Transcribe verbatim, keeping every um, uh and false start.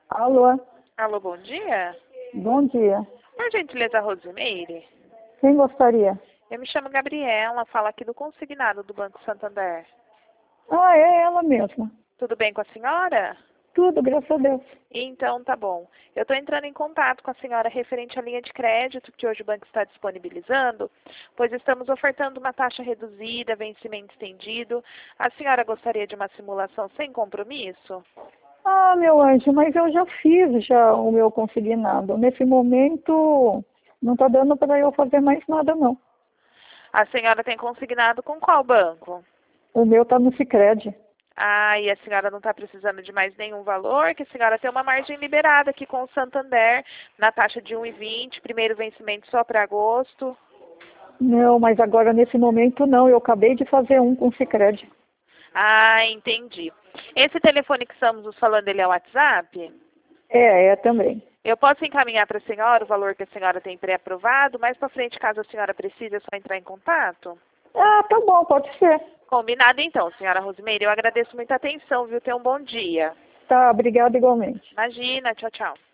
Alô, Alô, bom dia. bom dia. Por gentileza, Rosimeire. Quem gostaria? Eu me chamo Gabriela, falo aqui do consignado do Banco Santander. Ah, é ela mesma. Tudo bem com a senhora? Tudo, graças a Deus. Então, tá bom. Eu estou entrando em contato com a senhora referente à linha de crédito que hoje o banco está disponibilizando, pois estamos ofertando uma taxa reduzida, vencimento estendido. A senhora gostaria de uma simulação sem compromisso? Ah, meu anjo, mas eu já fiz já o meu consignado. Nesse momento, não está dando para eu fazer mais nada, não. A senhora tem consignado com qual banco? O meu está no Sicredi. Ah, e a senhora não está precisando de mais nenhum valor, que a senhora tem uma margem liberada aqui com o Santander, na taxa de um e vinte, primeiro vencimento só para agosto. Não, mas agora nesse momento não. Eu acabei de fazer um com o Sicredi. Ah, entendi. Esse telefone que estamos falando, ele é o WhatsApp? É, é também. Eu posso encaminhar para a senhora o valor que a senhora tem pré-aprovado, mais para frente, caso a senhora precise, é só entrar em contato? Ah, tá bom, pode ser. Combinado então, senhora Rosimeire. Eu agradeço muita atenção, viu? Tenha um bom dia. Tá, obrigada igualmente. Imagina, tchau, tchau.